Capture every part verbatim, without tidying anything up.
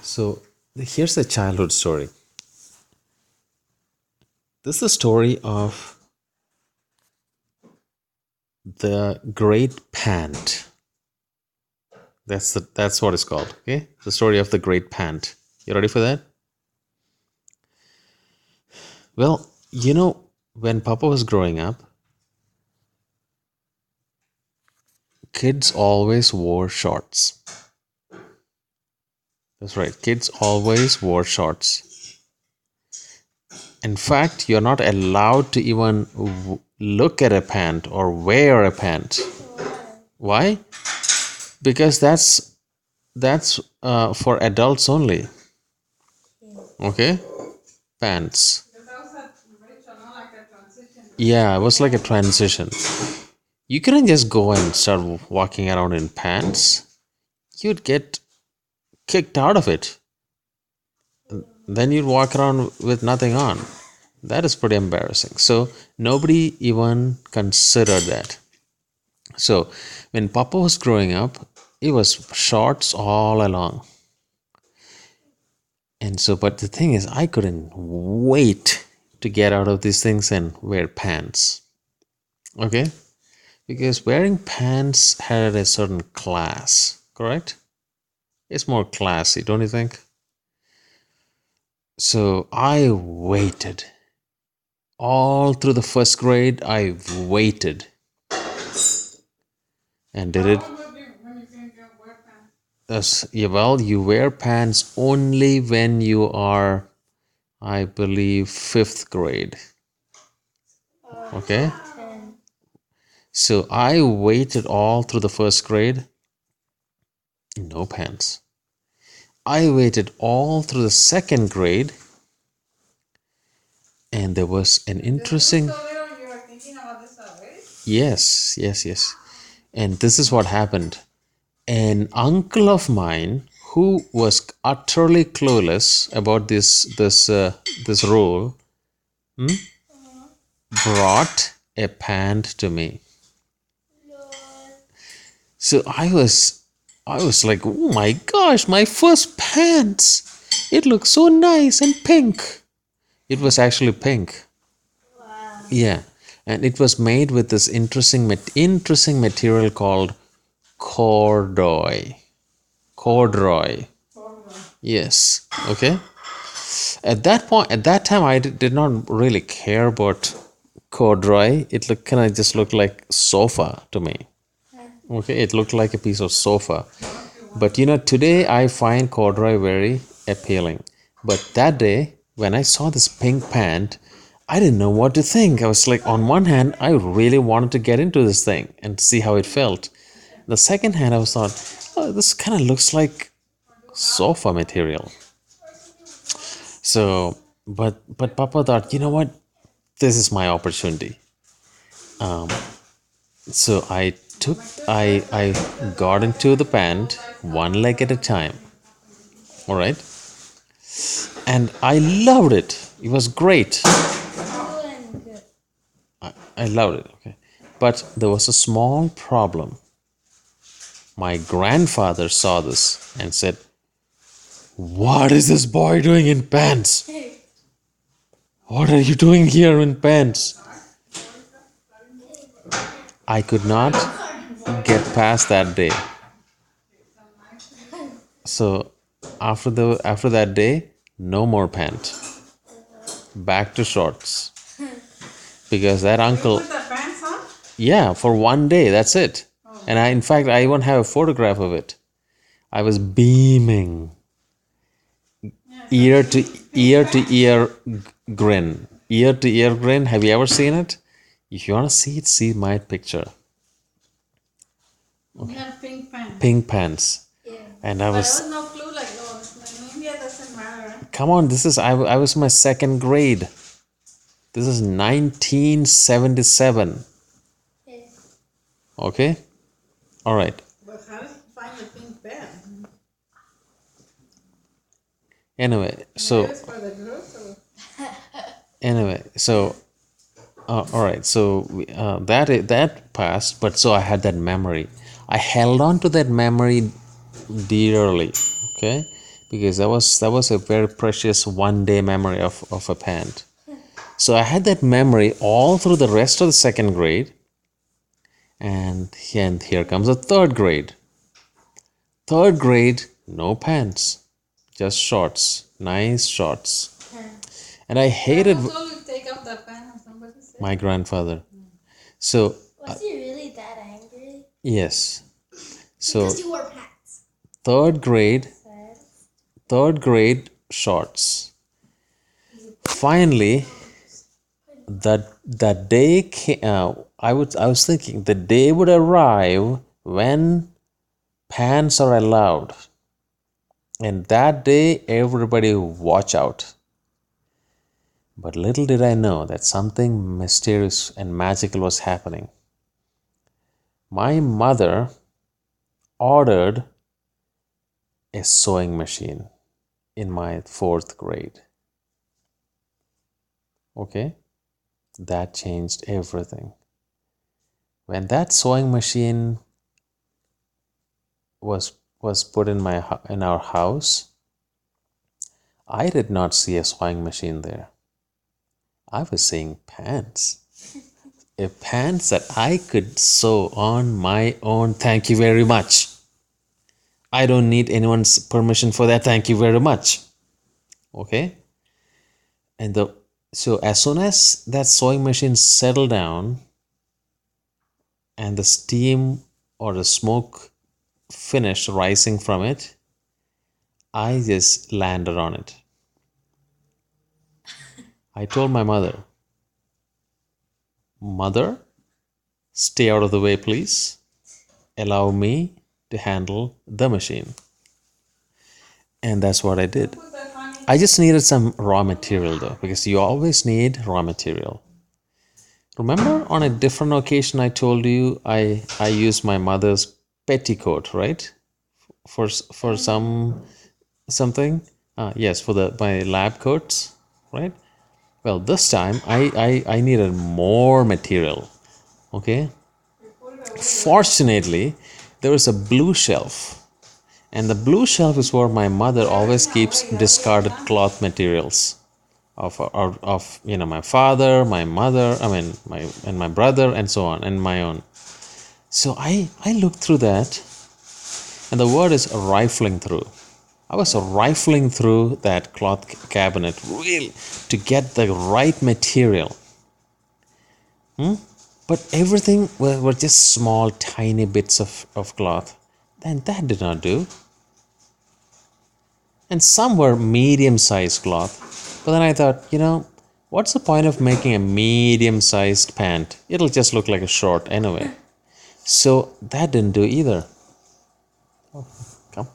So here's a childhood story. This is the story of the Great Pant. That's the, that's what it's called. Okay, the story of the Great Pant. You ready for that? Well, you know, when Papa was growing up, kids always wore shorts. That's right, kids always wore shorts. In fact, you're not allowed to even w- look at a pant or wear a pant. Why? Because that's that's uh, for adults only. Okay, pants. Yeah, it was like a transition. You couldn't just go and start walking around in pants. You'd get kicked out of it. Then you'd walk around with nothing on. That is pretty embarrassing. So nobody even considered that. So when Papa was growing up, it was shorts all along. And so, but the thing is, I couldn't wait to get out of these things and wear pants. Okay? Because wearing pants had a certain class, correct? It's more classy, don't you think? So I waited. All through the first grade, I waited. And did it. Yes, yeah, well, you wear pants only when you are, I believe, fifth grade. Okay? So I waited all through the first grade. No pants. I waited all through the second grade. And there was an interesting. Yes, yes, yes. And this is what happened. An uncle of mine who was utterly clueless about this this uh, this rule hmm, brought a pant to me. So I was I was like, oh my gosh, my first pants. It looks so nice and pink. It was actually pink. Wow. Yeah. And it was made with this interesting interesting material called corduroy. Corduroy. Yes. Okay. At that point, at that time, I did, did not really care about corduroy. It looked kind of just looked like sofa to me. Okay, it looked like a piece of sofa. But you know, today I find corduroy very appealing. But that day, when I saw this pink pant, I didn't know what to think. I was like, on one hand, I really wanted to get into this thing and see how it felt. The second hand, I was thought, oh, this kind of looks like sofa material. So, but but Papa thought, you know what, this is my opportunity. Um, so I took, I I got into the pant one leg at a time. All right, and I loved it. It was great. I, I loved it. Okay, but there was a small problem. My grandfather saw this and said, "What is this boy doing in pants? What are you doing here in pants?" I could not get past that day. So after the after that day, no more pant. Back to shorts. Because that uncle. Yeah, for one day, that's it. And I, in fact, I even have a photograph of it. I was beaming, ear to ear to ear grin, ear to ear grin. Have you ever seen it? If you want to see it, see my picture. Okay. You have pink pants. Pink pants. Yeah. And I was. But there was no clue like, oh, in India doesn't matter. Come on, this is I, I was in my second grade. This is nineteen seventy-seven. Yeah. Okay? All right. But how did you find the pink pants? Anyway, so. For the girls or? Anyway, so. Uh, all right, so uh, that that passed, but so I had that memory. I held on to that memory dearly. Okay, because that was that was a very precious one day memory of, of a pant. So I had that memory all through the rest of the second grade, and, and here comes the third grade. Third grade, no pants, just shorts, nice shorts. And I hated Who told you to take off that pen or somebody said? my grandfather. So Was he really that angry? yes, so Because you wore pants. third grade, third grade shorts. Finally, that that day came, uh, I was I was thinking the day would arrive when pants are allowed, and that day everybody watch out. But little did I know that something mysterious and magical was happening. My mother ordered a sewing machine in my fourth grade. Okay, that changed everything. When that sewing machine was was put in my hou- in our house, I did not see a sewing machine there. I was seeing pants. A pants that I could sew on my own. Thank you very much. I don't need anyone's permission for that. Thank you very much. Okay? And the so as soon as that sewing machine settled down and the steam or the smoke finished rising from it, I just landed on it. I told my mother, Mother, stay out of the way, please. Allow me to handle the machine. And that's what I did. Put that honey. I just needed some raw material though, because you always need raw material. Remember on a different occasion I told you I I used my mother's petticoat, right? For s- for some something. Ah, yes, for the my lab coats, right? Well, this time I I, I needed more material. Okay. Fortunately, there was a blue shelf, and the blue shelf is where my mother always keeps discarded cloth materials of, of, of you know my father, my mother, I mean my and my brother, and so on, and my own. So I I looked through that, and the word is rifling through. I was rifling through that cloth c- cabinet really to get the right material. But everything were, were just small, tiny bits of, of cloth. Then that did not do. And some were medium sized cloth. But then I thought, you know, what's the point of making a medium sized pant? It'll just look like a short anyway. So that didn't do either. Oh, come.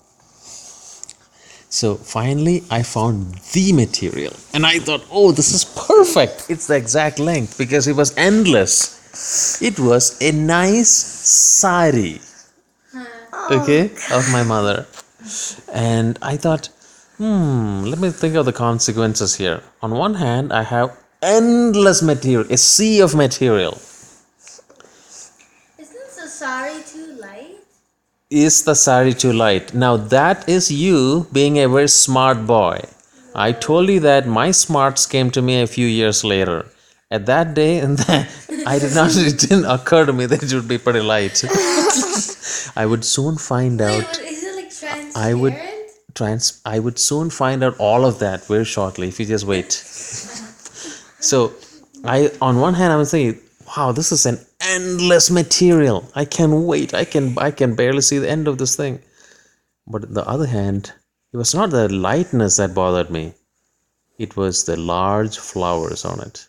So finally, I found the material. And I thought, oh, this is perfect. It's the exact length because it was endless. It was a nice sari, okay, of my mother. And I thought, hmm, let me think of the consequences here. On one hand, I have endless material, a sea of material. Isn't the sari too light? Is the sari too light? Now, that is you being a very smart boy. I told you that my smarts came to me a few years later. At that day, and that, I did not, it didn't occur to me that it would be pretty light. I would soon find Wait, out. what, is it like transparent? I would trans I would soon find out all of that very shortly if you just wait. So I on one hand I was saying, wow, this is an endless material. I can wait. I can I can barely see the end of this thing. But on the other hand, it was not the lightness that bothered me. It was the large flowers on it.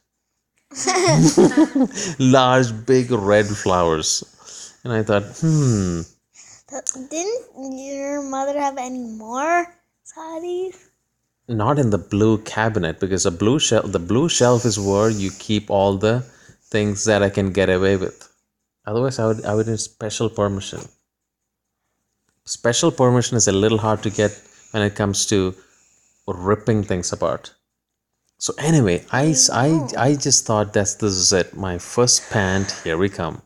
Large big red flowers. And I thought, hmm, Didn't your mother have any more saris? not in the blue cabinet because the blue shelf the blue shelf is where you keep all the things that I can get away with. Otherwise I would I would need special permission. Special permission is a little hard to get when it comes to ripping things apart. So anyway, I, s- I, I just thought that this is it. My first pant, here we come.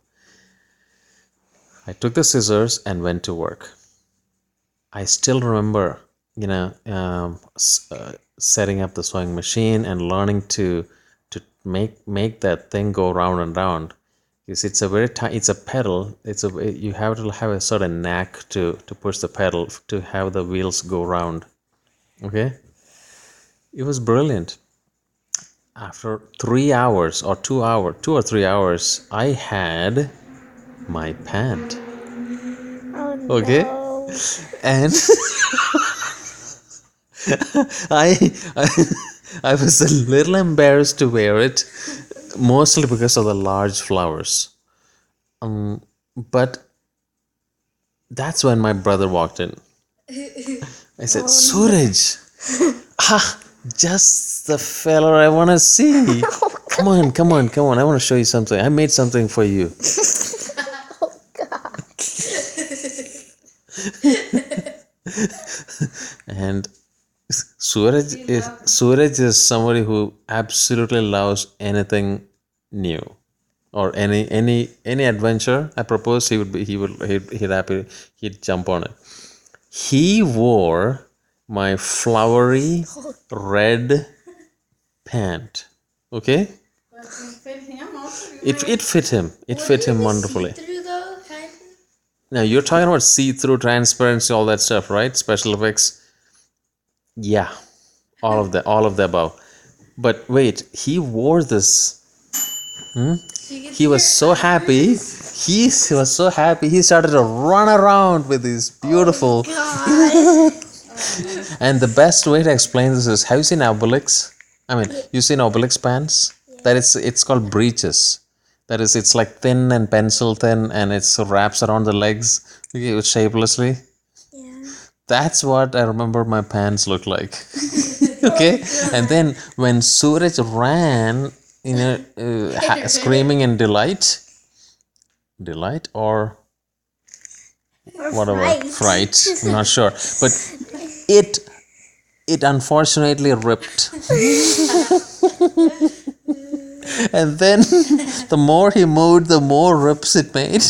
I took the scissors and went to work. I still remember you know, um, s- uh, setting up the sewing machine and learning to to make make that thing go round and round. Because it's a very ti- it's a pedal. It's a you have to have a certain knack to to push the pedal to have the wheels go round. Okay, it was brilliant. After three hours or two hour, two or three hours, I had my pant. Oh Okay, no. and I, I I was a little embarrassed to wear it, mostly because of the large flowers. Um, but that's when my brother walked in. I said, Suraj, ah, just the fella I want to see. Come on, come on, come on. I want to show you something. I made something for you. Oh God. And Suraj is, Suraj is somebody who absolutely loves anything new. Or any any any adventure I propose, he would be he would he'd, he'd happy he'd jump on it. He wore my flowery red pant. Okay, But it fit him also. You it it fit him. It fit him wonderfully. See-through though, kind of? Now you're talking about see-through, transparency, all that stuff, right? Special effects. Yeah, all of the all of the above. But wait, he wore this. He was so happy. He was so happy. He started to run around with his beautiful. God. And the best way to explain this is: have you seen Obelix? I mean, you seen Obelix pants? That is, it's called breeches. That is, it's like thin and pencil thin, and it wraps around the legs okay, shapelessly. Yeah. That's what I remember my pants look like. Okay, and then when Suraj ran, you know, uh, ha- screaming in delight, delight or Or whatever, fright. fright. I'm not sure, but it it unfortunately ripped. And then the more he moved, the more rips it made.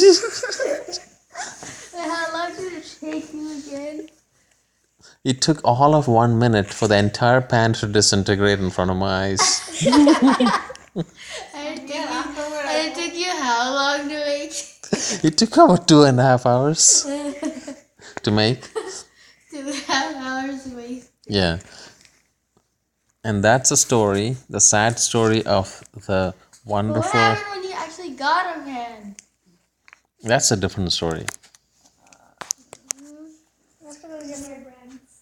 How long did it take you again? It took all of one minute for the entire pan to disintegrate in front of my eyes. And it, Yeah, took afterward you, I and it took you how long to make? It took about two and a half hours to make. Two and a half hours to make. Yeah. And that's a story, the sad story of the But what wonderful. happened when you actually got a man? That's a different story. I have to go get my brands.